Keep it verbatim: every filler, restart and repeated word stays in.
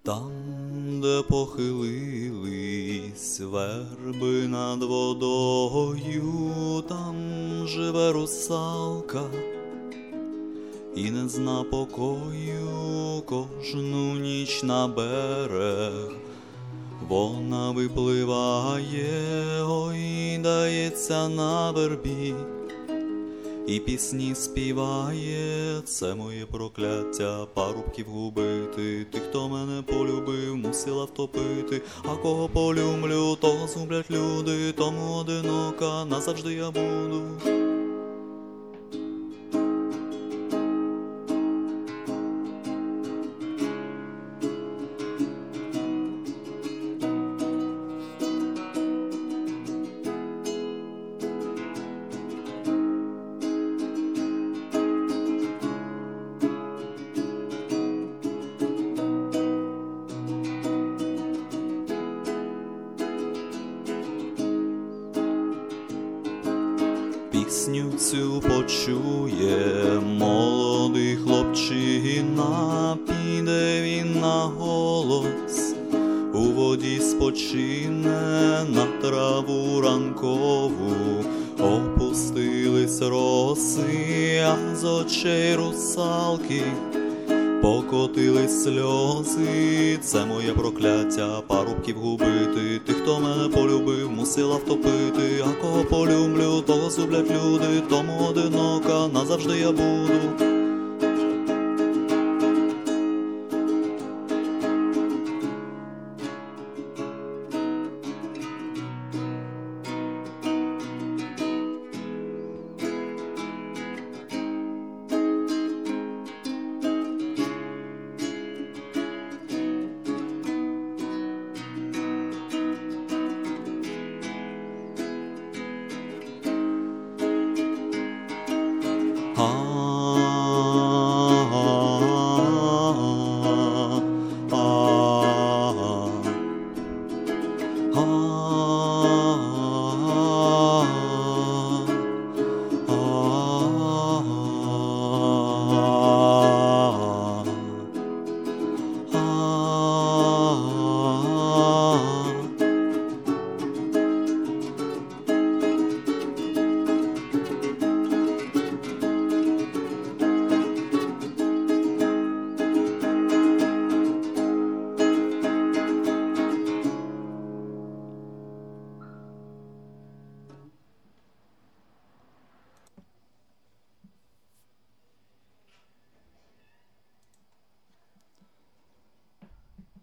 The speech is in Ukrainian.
Там, де похилились верби над водою, там живе русалка і не зна покою. Кожну ніч на берег вона випливає, гойдається на вербі і пісні співає. Це моє прокляття парубків губити. Тих, хто мене полюбив, мусила втопити. А кого полюблю, того згублять люди. Тому одинока назавжди я буду. Пісню цю почує молодий хлопчина, піде він на голос, у воді спочине на траву ранкову. Опустились роси, а з очей русалки покотились сльози. Це моє прокляття парубків губити. Тих, хто мене полюбив, мусила втопити. А кого полюблю, того згублять люди. Тому одинока назавжди я буду.